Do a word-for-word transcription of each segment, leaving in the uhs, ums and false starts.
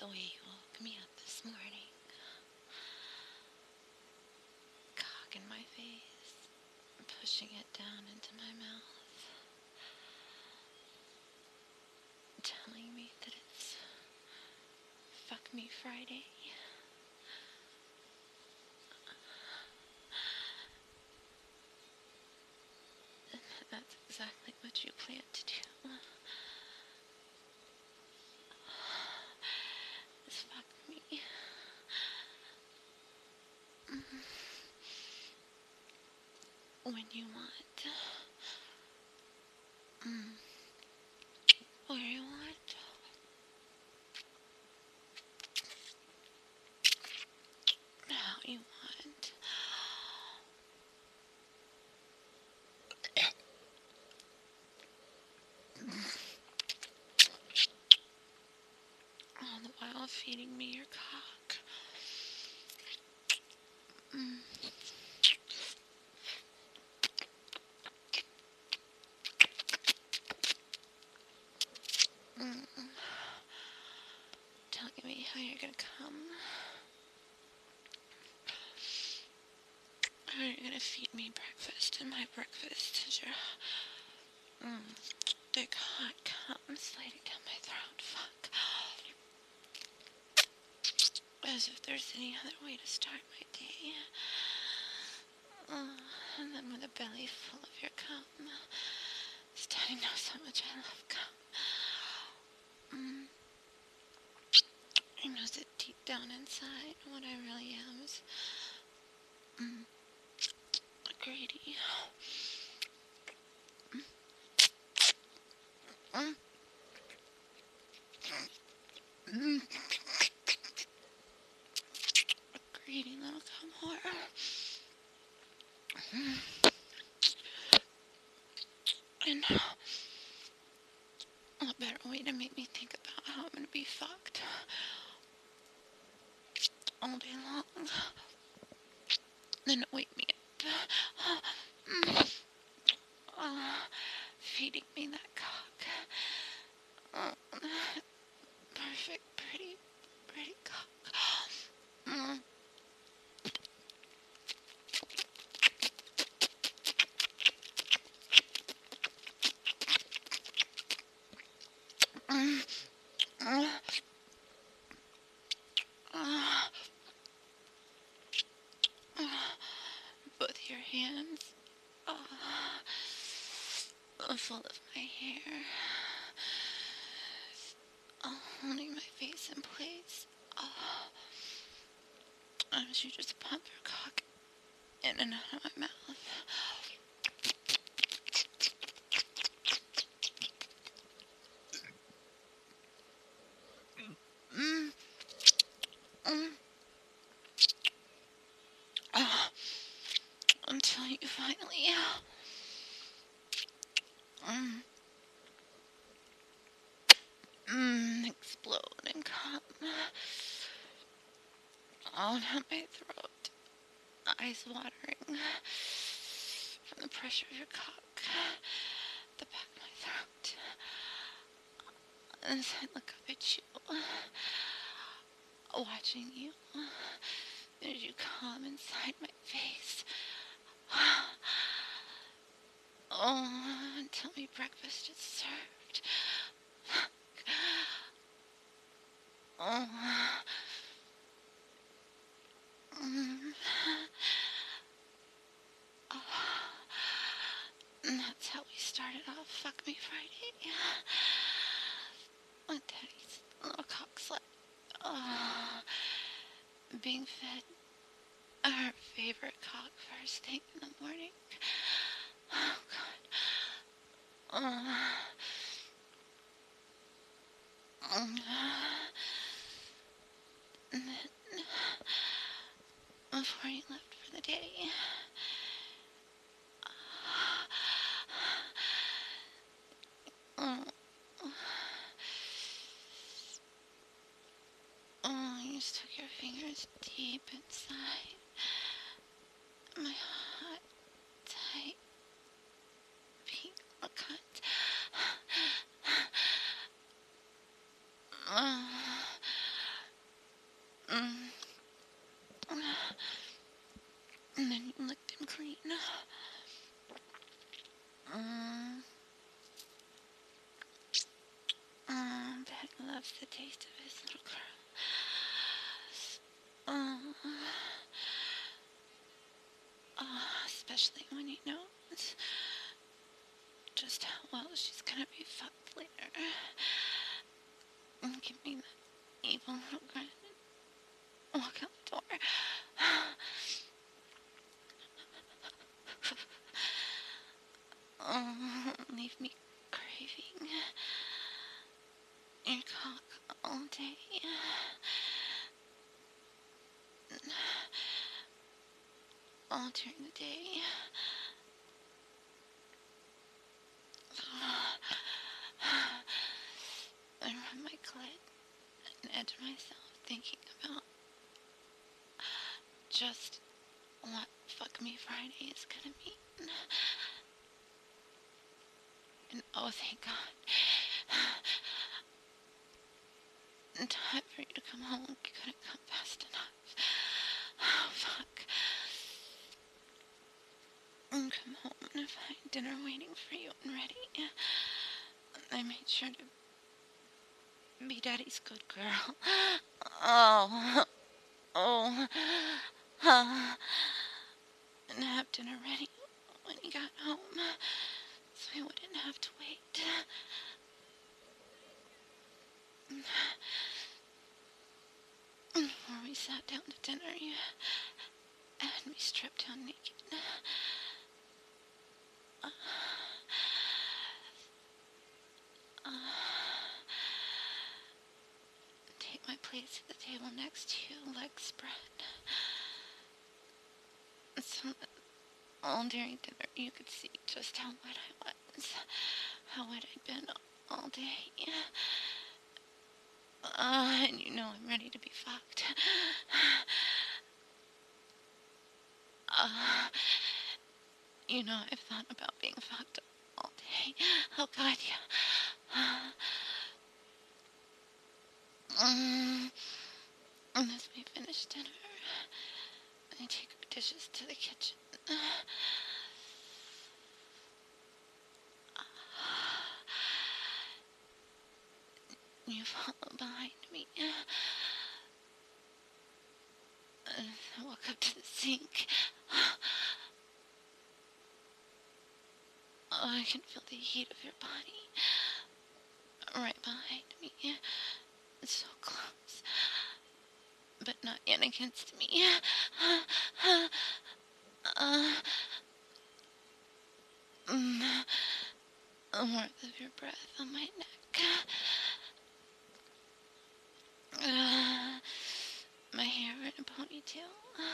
the way you woke me up this morning. Cock in my face, pushing it down into my mouth, telling me that it's Fuck Me Friday. And that's exactly what you plan to do. Is fuck me. When you want. Mm. Where you want. How you want. All the while feeding me your cock. Mm. Mm. Telling me how you're gonna come. How you're gonna feed me breakfast, and my breakfast is your mm, thick hot cum sliding down my throat. Fuck. As if there's any other way to start my day. Uh, and then with a belly full of your cum. Standing know so much I love cum. Mm. He knows that deep down inside, what I really am is mm, a greedy. Mm. Mm. A greedy little cum whore. Mm. And what better way to make me think about how I'm gonna be fucked all day long than to wake me up. Mm. Uh, feeding me that cock. Uh, perfect, pretty, pretty cock. Mm. Mm. Uh, uh, uh, both your hands uh, full of my hair, uh, holding my face in place. Uh, as you just pump your cock in and out of my mouth. Mm. Mm. Uh, until you finally mm, mm, explode and come all down my throat, eyes watering from the pressure of your cock, the back of my throat. As I look up at you, watching you, as you come inside my face. Oh, and tell me breakfast is served. Oh. Mm. Oh. And that's how we started off Fuck Me Friday. With Daddy's little cock slut. Oh. Being fed our favorite cock first thing in the morning. Oh, God. Oh. And then, before you left for the day, oh, oh, you stuck your fingers deep inside my hot, tight, pink little cunt. Oh, Mm. And then you licked him clean. Mm. Mm. Beck loves the taste of his little curl. Mm. Uh, especially when he knows just how well she's gonna be fucked later. And give me that evil little grin. Walk out the door. Oh, leave me craving your cock all day. All during the day. I rub my clit and edge myself thinking about just what Fuck Me Friday is gonna mean. And oh, thank God. In time for you to come home, you couldn't come fast enough. Oh, fuck. And come home and find dinner waiting for you and ready. I made sure to be Daddy's good girl. Oh. Oh. Uh, and have dinner ready when he got home, so he wouldn't have to wait. Before we sat down to dinner, you had me stripped down naked. Uh, uh, take my place at the table next to you, legs spread. So that all during dinner you could see just how wet I was, how wet I'd been all day. Uh, and you know I'm ready to be fucked. Uh, you know I've thought about being fucked all day. Oh God, yeah. Um, and as we finish dinner, I take our dishes to the kitchen. You follow behind me. And I walk up to the sink. Oh, I can feel the heat of your body right behind me. It's so close, but not yet against me. Uh, mm, the warmth of your breath on my neck. Uh, my hair in a ponytail.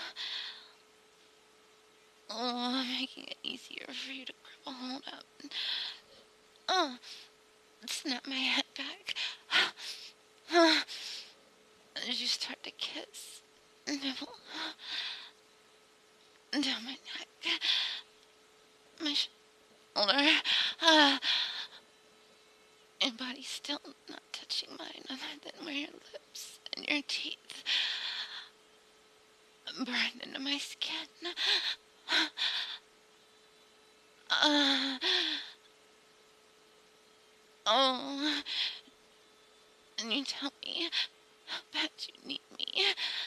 Oh, making it easier for you to grab a hold up. Oh, snap my head back. As you start to kiss, nibble down my neck, my shoulder, uh, your body still not touching mine, other than where your lips and your teeth burned into my skin. Uh, oh, and you tell me how bad you need me.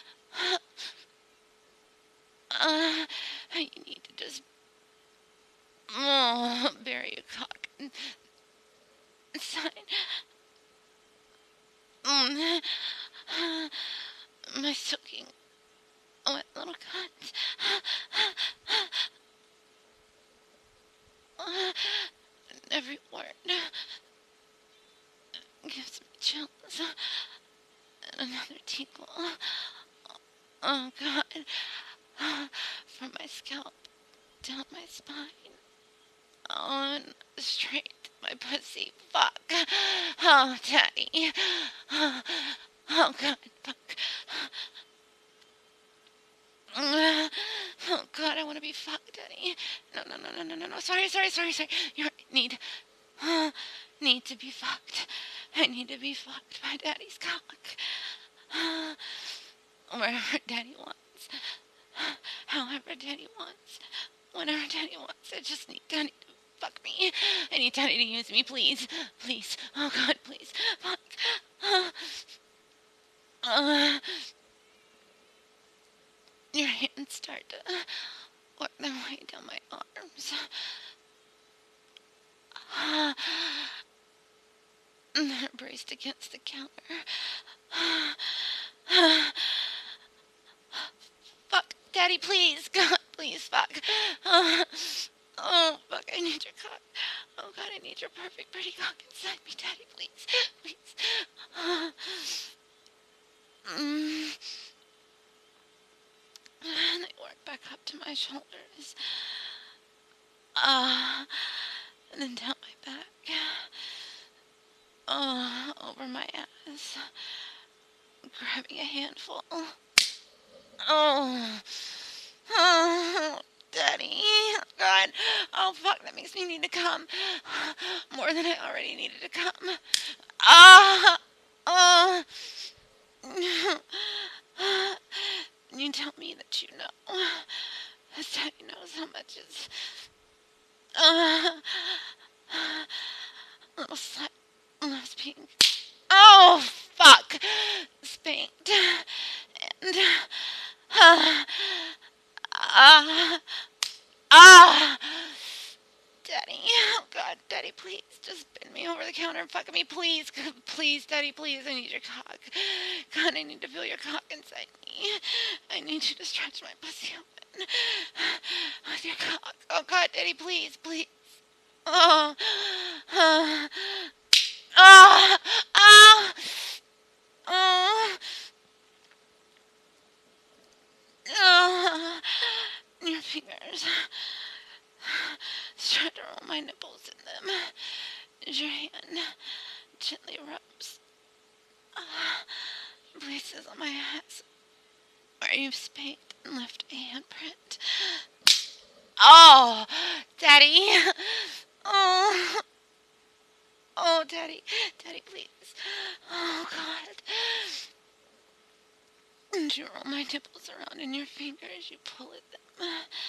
Uh, you need to just oh, bury your cock inside. Mm, my soaking wet little cunt. Uh, every word gives me chills. And another tingle. Oh God. From my scalp down my spine. On straight to my pussy. Fuck. Oh, Daddy. Oh, God. Fuck. Oh God, I want to be fucked, Daddy. No, no, no, no, no, no, no. Sorry, sorry, sorry, sorry. You need, uh, need to be fucked. I need to be fucked by Daddy's cock. Uh, wherever Daddy wants, however Daddy wants, whenever Daddy wants. I just need Daddy to fuck me. I need Daddy to use me, please, please. Oh God, please, fuck. Uh, uh, your hands start to work their way down my arms. Uh, and then braced against the counter. Fuck, Daddy, please, God, please, fuck. Uh, oh, fuck, I need your cock. Oh, God, I need your perfect, pretty cock inside me, Daddy, please, please. Uh, mm. And they work back up to my shoulders. Uh, and then down my back. Uh, over my ass. Grabbing a handful. Oh. Oh, Daddy. Oh, God. Oh, fuck, that makes me need to come. More than I already needed to come. Ah! Oh. You tell me that you know. As Daddy knows how much is... Uh, little slut loves being... Oh, fuck! Spanked. And... Uh, ah... Ah! Daddy, oh God, Daddy, please, just bend me over the counter and fuck me, please, please, Daddy, please, I need your cock. God, I need to feel your cock inside me. I need you to stretch my pussy open with your cock. Oh God, Daddy, please, please. Oh, uh, oh, oh, oh, oh, your fingers. Start to roll my nipples in them. As your hand gently rubs uh, places on my ass where you've spanked and left a handprint. Oh, Daddy. Oh, oh, Daddy, Daddy, please. Oh God. And you roll my nipples around in your fingers. You pull at them.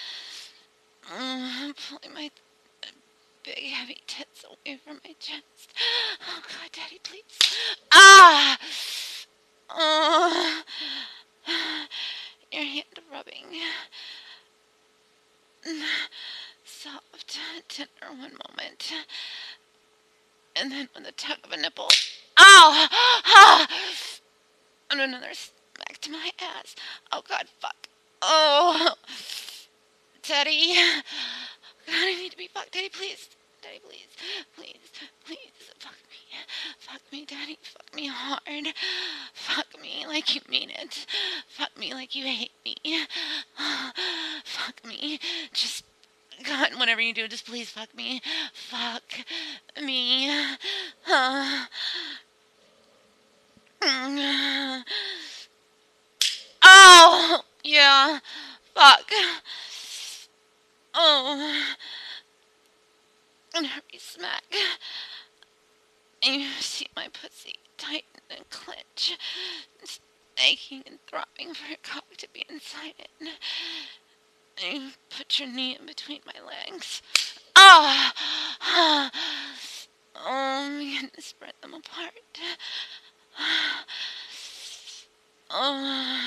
Mm, pulling my big heavy tits away from my chest. Oh God, Daddy, please. Ah! Oh. Your hand rubbing. Soft, tender one moment. And then with a tug of a nipple. Oh! Ah! And another smack to my ass. Oh God, fuck. Oh! Daddy. God, I need to be fucked. Daddy, please. Daddy, please. Please. Please. Fuck me. Fuck me, Daddy. Fuck me hard. Fuck me like you mean it. Fuck me like you hate me. Fuck me. Just, God, whatever you do, just please fuck me. Fuck me. Uh, oh, yeah. Fuck. Oh. And hurry smack. And you see my pussy tighten and clench. It's aching and throbbing for your cock to be inside it. And you put your knee in between my legs. Ah! Oh, oh, begin to spread them apart. Oh.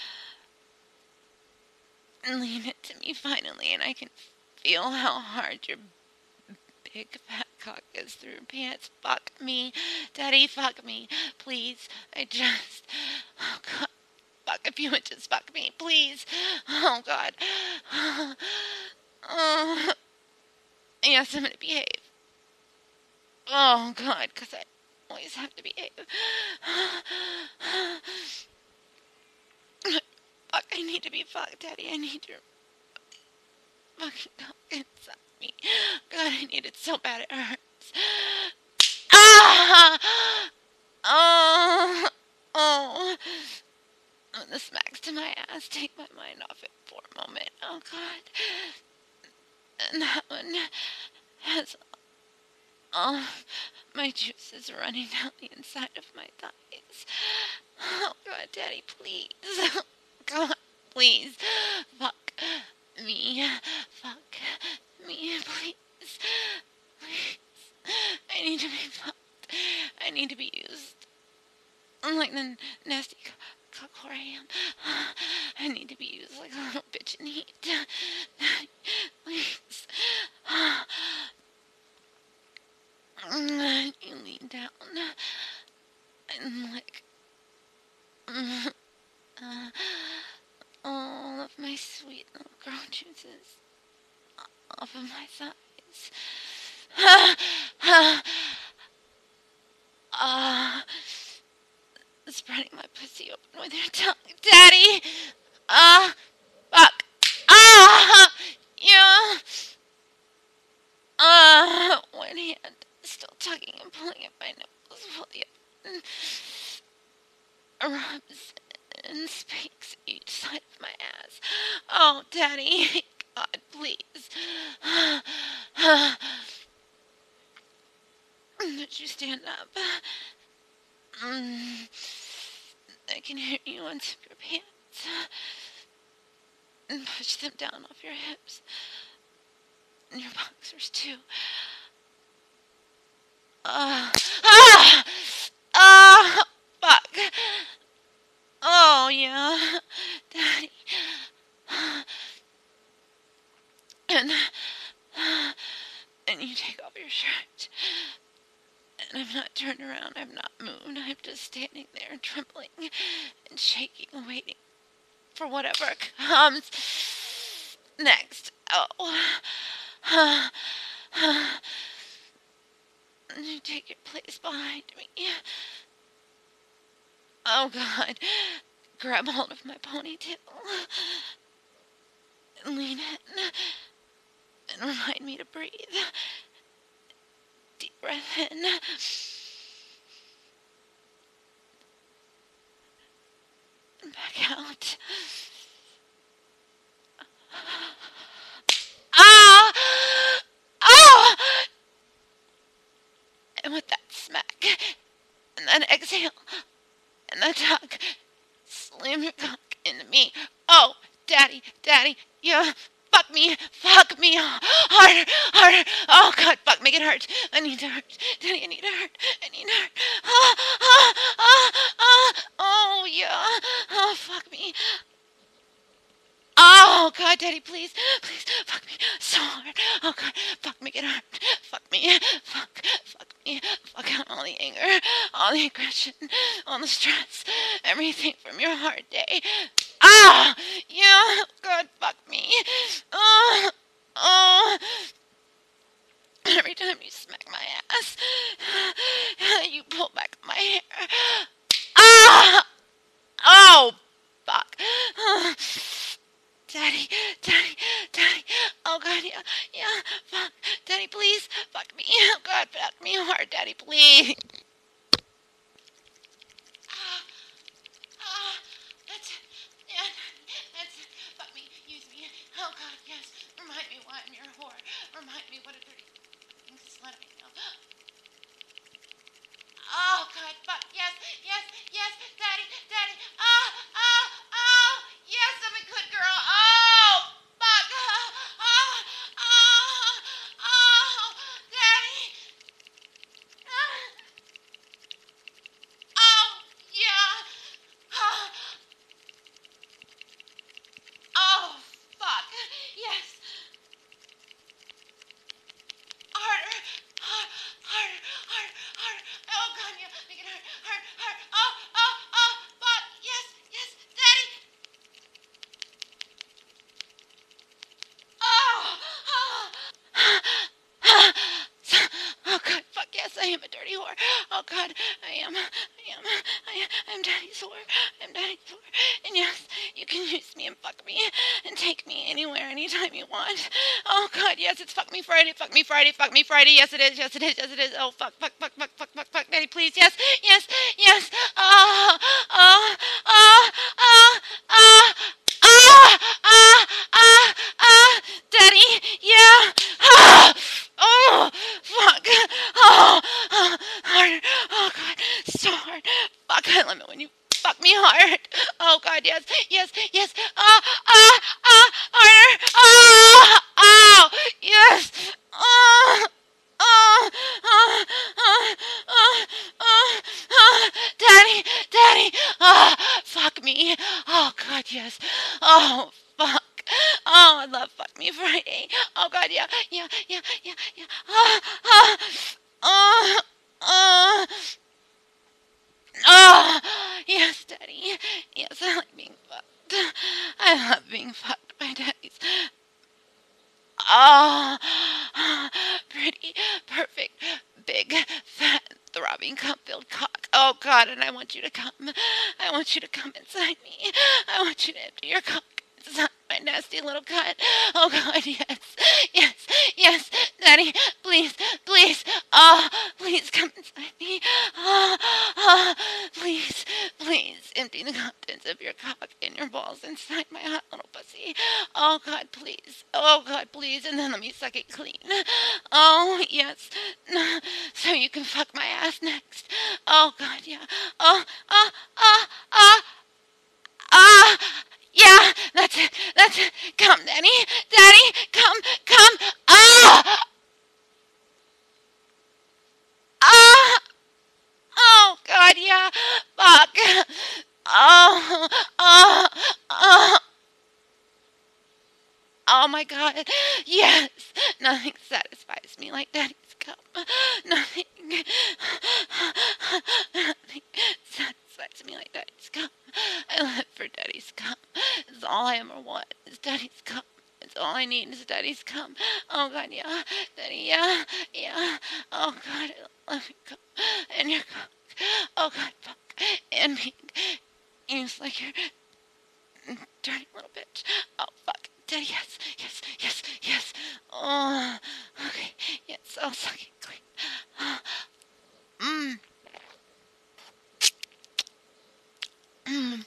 And lean it to me finally, and I can feel how hard your big fat cock is through your pants. Fuck me. Daddy, fuck me. Please. I just... Oh, God. Fuck, if you would just fuck me. Please. Oh, God. Oh. Yes, I'm gonna behave. Oh, God, because I always have to behave. Fuck, I need to be fucked, Daddy. I need your fucking cock inside me. God, I need it so bad it hurts. Ah! Oh! Oh! Oh, the smacks to my ass take my mind off it for a moment. Oh, God. And that one has... Oh, My juice is running down the inside of my thighs. Oh, God, Daddy, please. God, please. Fuck me. Fuck me, please. Please. I need to be fucked. I need to be used. Like the nasty cuck whore I am. I need to be used like a little bitch in heat. Please. You lean down and lick uh, all of my sweet little girl juices off of my thighs. uh, spreading my pussy open with your tongue. Daddy! Uh, fuck. Ah! Uh, yeah. Uh, one hand still tugging and pulling at my nipples while the other rubs and speaks each side of my ass. Oh, Daddy, God, please. Did you stand up? Mm, I can hear you unzip your pants and push them down off your hips and your boxers too. Uh, ah! Ah! Fuck. Oh, yeah. Daddy. And, and you take off your shirt. And I'm not turned around. I'm not moved. I'm just standing there trembling and shaking, waiting for whatever comes next. Oh. You take your place behind me. Oh, God. Grab hold of my ponytail and lean in and remind me to breathe. Deep breath in. And back out. Ah! Ah! And with that smack, and that exhale, and that tug, slam your cock into me. Oh, Daddy, Daddy, yeah, fuck me, fuck me, harder, harder. Oh, God, fuck, make it hurt. I need to hurt. Daddy, I need to hurt. I need to hurt. Ah, ah, ah, ah. Oh, yeah. Oh, fuck me. Oh, God, Daddy, please, please, fuck me so hard. Oh, God, fuck, make it hurt. Fuck me, fuck, fuck me, fuck out all the anger, all the aggression, all the stress, everything from your hard day. Ah, yeah, God, fuck me. Oh, oh. Every time you smack my ass, you pull back my hair. Ah, oh, fuck. Daddy, Daddy, Daddy, oh, God, yeah, yeah, fuck, Daddy, please, fuck me, oh, God, fuck me hard, Daddy, please. Ah, ah, that's it, yeah, that's it, fuck me, use me, oh, God, yes, remind me why I'm your whore, remind me what a dirty thing to slut me now. Oh, God, fuck, yes, yes, yes, Daddy, Daddy, ah, ah, ah, yes, I'm a good girl, oh, fuck, ah, ah, ah, oh, Daddy, ah, oh, yeah, ah, oh, fuck, yes, harder, harder, harder, harder, harder, oh, God, yeah, make it hurt, hurt, hurt, oh, oh, oh, fuck, yes, yes, Daddy, oh, oh. Oh, God, fuck yes, I am a dirty whore. Oh, God, I am, I am, I am, I'm Daddy's whore. I'm Daddy's whore. And yes, you can use me and fuck me and take me anywhere, anytime you want. Oh, God, yes, it's fuck me Friday, fuck me Friday, fuck me Friday. Yes, it is, yes, it is, yes, it is. Oh, fuck, fuck, fuck, fuck, fuck, fuck, fuck, Daddy, please. Yes, yes, yes. Oh, oh, oh, oh, oh. Ah, ah, ah, ah, Daddy, yeah, ah, oh, fuck, oh, oh, so hard. Fuck, I love it when you fuck me hard. Oh God, yes, yes, yes. Ah, ah, ah, harder. Ah, oh, yes. Ah. Oh, oh, oh, oh, oh, oh, Daddy, Daddy, oh, fuck me. Oh, God, yes. Oh, fuck. Oh, I love Fuck Me Friday. Oh, God, yeah, yeah, yeah, yeah, yeah. Oh, oh, oh, oh, oh, yes, Daddy. Yes, I like being fucked. I love being fucked by daddies. Oh, pretty, perfect, big, fat, throbbing, cum-filled cock. Oh, God, and I want you to come. I want you to come inside me. I want you to empty your cock inside my nasty little cunt. Oh, God, yes, yes, yes, Daddy, please, please, oh, please come inside me. Oh, oh, please, please, empty the contents of your cock and your balls inside my hot little pussy. Oh, God, please. Oh, God, please. And then let me suck it clean. Oh, yes. So you can fuck my ass next. Oh, God, yeah. Oh, oh, oh, oh, oh. Yeah, that's it. That's it. Come, Daddy. Daddy, come, come. Ah! Ah! Oh, God, yeah. Fuck. Oh, oh, oh. Oh my God, yes! Nothing satisfies me like Daddy's cum. Nothing, nothing satisfies me like Daddy's cum. I live for Daddy's cum. It's all I ever want is Daddy's cum. It's all I need is Daddy's cum. Oh God, yeah, Daddy, yeah, yeah. Oh God, I love your cum and your cum. Oh God, fuck, and me. You just like your dirty little bitch. Oh fuck. Daddy, yes, yes, yes, yes. Oh, okay, yes, I'll suck it clean. Mmm. Mmm.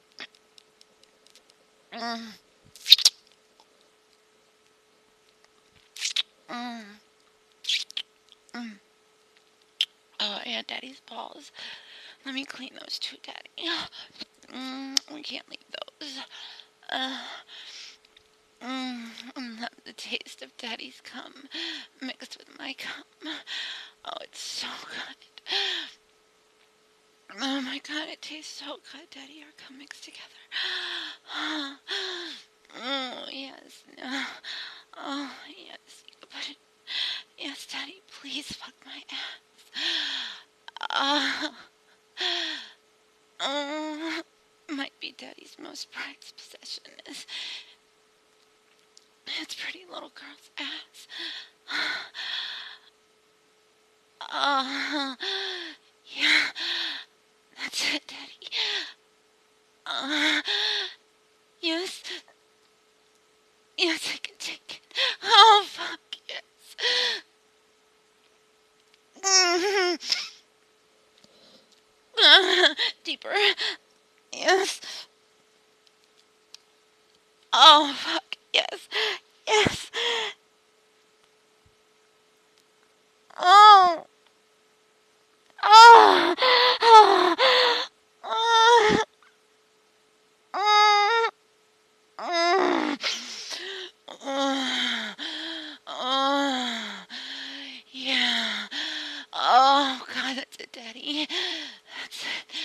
Mmm. Mmm. Mmm. Oh, yeah, Daddy's balls. Let me clean those too, Daddy. Mmm, we can't leave those. Uh, Mmm, I love the taste of Daddy's cum mixed with my cum. Oh, it's so good. Oh my God, it tastes so good, Daddy. Our cum mixed together. Oh, yes. No. Oh, yes. You can put it. Yes, Daddy, please fuck my ass. Oh, oh, might be Daddy's most prized possession is his pretty little girl's ass. Oh, yeah, that's it, Daddy. Uh, yes, yes, I can take it. Oh, fuck, yes. Mm-hmm. Uh, deeper. Yes. Oh, fuck, yes, yes. Oh. Oh. Oh. Oh. Oh. Oh. Oh. Oh. Yeah. Oh, God, that's it, Daddy. That's it.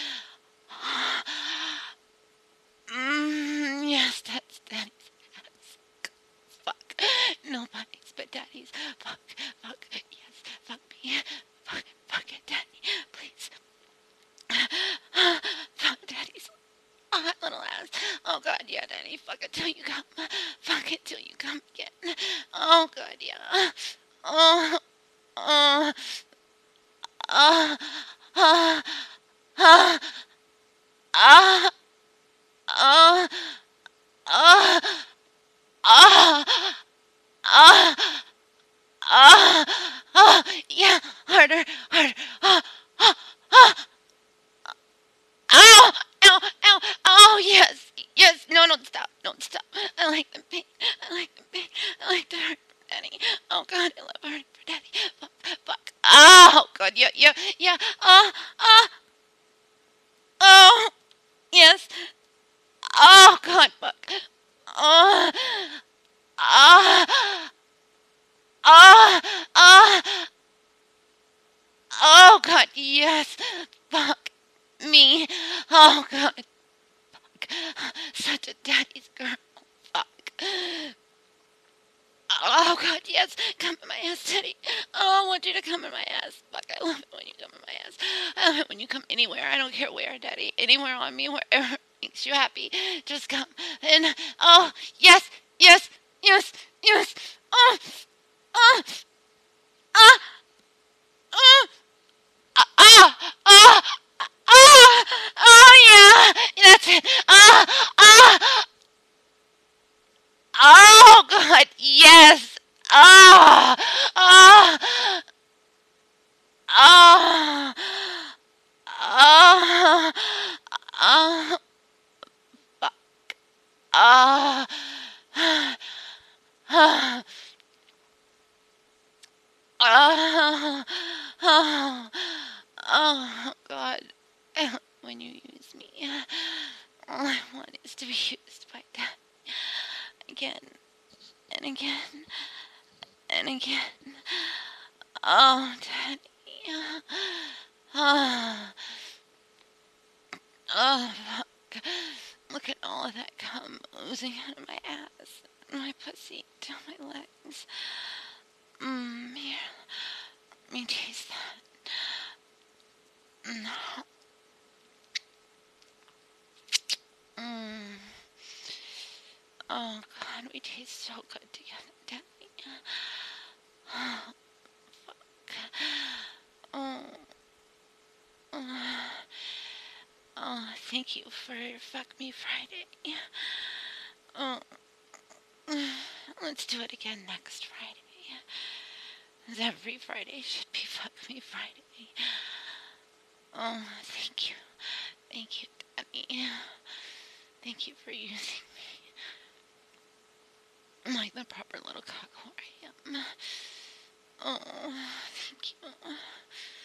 Mm, yes, that's Daddy's ass. Fuck. Nobody's but Daddy's. Fuck. Fuck. Yes. Fuck me. Fuck. Fuck it, Daddy. Please. Fuck Daddy's hot little ass. Oh, God, yeah, Daddy. Fuck it till you come. Fuck it till you come again. Oh, God, yeah. Oh. Oh. Oh. Oh. Oh. Oh. Oh. Oh. Oh. Oh. Oh. Oh. Yeah. Harder. Harder. Oh. Oh. Oh. Ow! Ow! Ow! Oh, yes! Yes! No, don't stop. Don't stop. I like the pain. I like the pain. I like the hurt for Daddy. Oh, God, I love hurting for Daddy. Fuck. Fuck. Oh, God. Yeah, yeah, yeah. Oh, oh. Fuck me. Oh, God. Fuck. Such a daddy's girl. Fuck. Oh, God, yes. Come in my ass, Teddy. Oh, I want you to come in my ass. Fuck, I love it when you come in my ass. I love it when you come anywhere. I don't care where, Daddy. Anywhere on me, wherever makes you happy. Just come. And, oh, yes, yes, yes, yes. Oh, oh, ah, oh, ah, ah, ah, ah, oh, yeah. That's it. Ah, ah, oh, God, yes. Ah, ah, ah, ah, ah, fuck. Ah, ah, ah, ah, oh, God. When you use me, all I want is to be used by that again and again and again. Oh, Daddy. Oh, oh, fuck. Look at all of that cum oozing out of my ass, my pussy, down my legs. Mmm, here. Let me taste that. Mm. Mm. Oh, God, we taste so good together, Daddy. Oh, fuck. Oh. Oh. Oh, thank you for Fuck Me Friday. Oh. Let's do it again next Friday. Every Friday should be Fuck Me Friday. Oh, thank you. Thank you, Daddy. Thank you for using me like the proper little cock whore I am. Oh, thank you.